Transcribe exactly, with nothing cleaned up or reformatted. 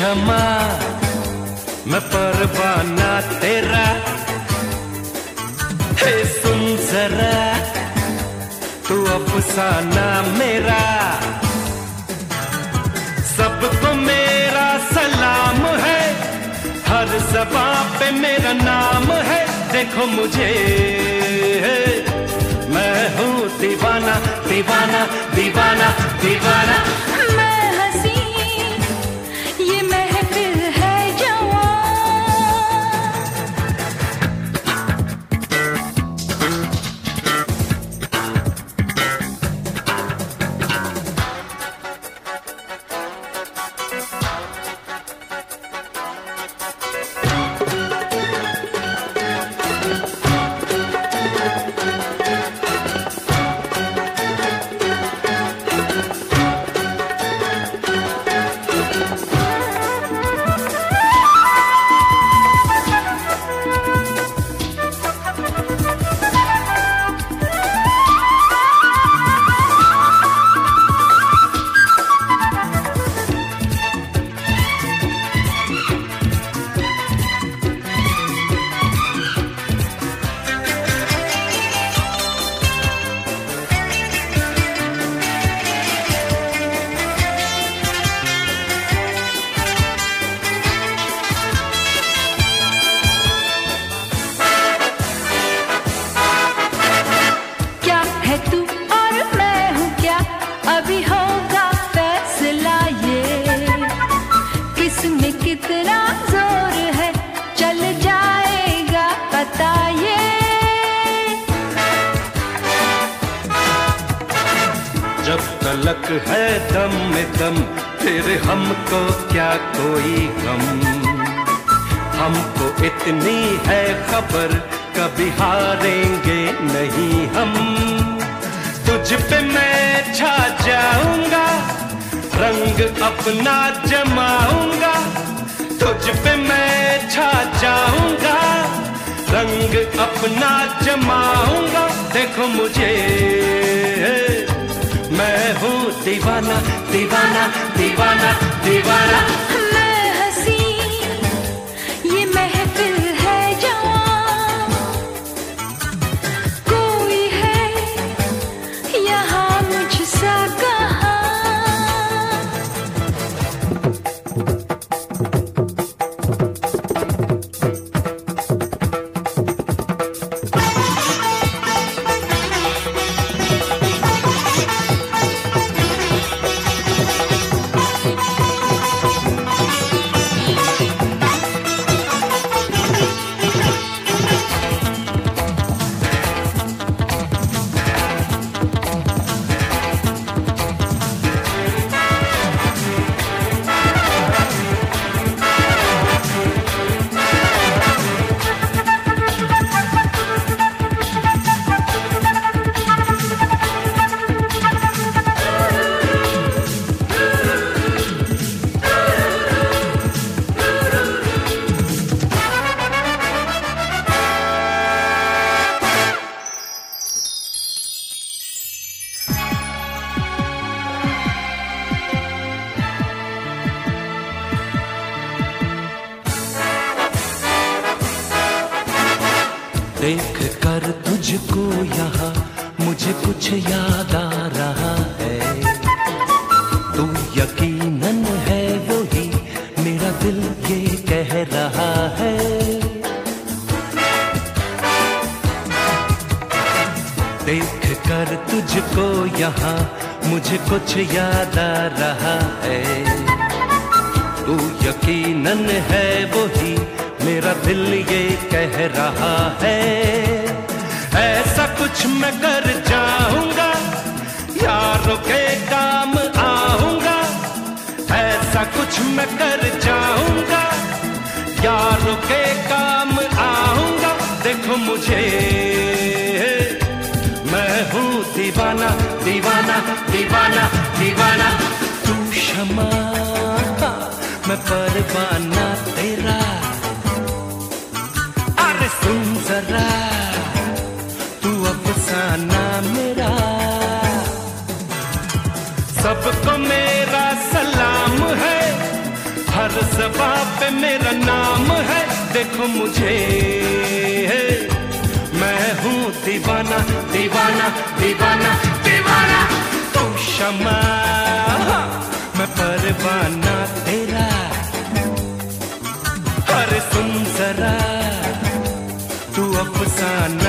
शमा मैं परवाना तेरा, हे सुन जरा तू अफसाना मेरा। सबको मेरा सलाम है, हर ज़बां पे मेरा नाम है। देखो मुझे मैं हूँ दीवाना दीवाना दीवाना दीवाना। मैं हंसी ये महफिल है जवां। कितना जोर है चल जाएगा पता ये। जब तलक है दम में दम फिर हमको क्या कोई गम। हमको इतनी है खबर कभी हारेंगे नहीं हम। तुझ पे मैं छा जाऊंगा रंग अपना जमाऊंगा। तुझ पे मैं छा जाऊंगा रंग अपना जमाऊंगा। देखो मुझे मैं हूँ दीवाना दीवाना दीवाना दीवाना। मैं हंसी ये महफिल है जवां। कोई है यहाँ मुझसा कहाँ। देख कर तुझको यहाँ मुझे कुछ याद आ रहा है। तू यकीनन है वो ही मेरा दिल ये कह रहा है। देख कर तुझको यहाँ मुझे कुछ याद आ रहा है। तू यकीनन है वो ही मेरा दिल ये कह रहा है। ऐसा कुछ मैं कर जाऊंगा यारों के काम आऊंगा। ऐसा कुछ मैं कर जाऊंगा यारों के काम आऊंगा। देखो मुझे मैं हूँ दीवाना दीवाना दीवाना दीवाना। तू शमा मैं परवाना तेरा। अरे सुन जरा तू अफसाना मेरा। सबको मेरा सलाम है, हर लबा पे मेरा नाम है, देखो मुझे, मैं हूँ दीवाना दीवाना दीवाना दीवाना। तू शमा मैं परवाना तेरा, अरे सुन जरा तू अफसाना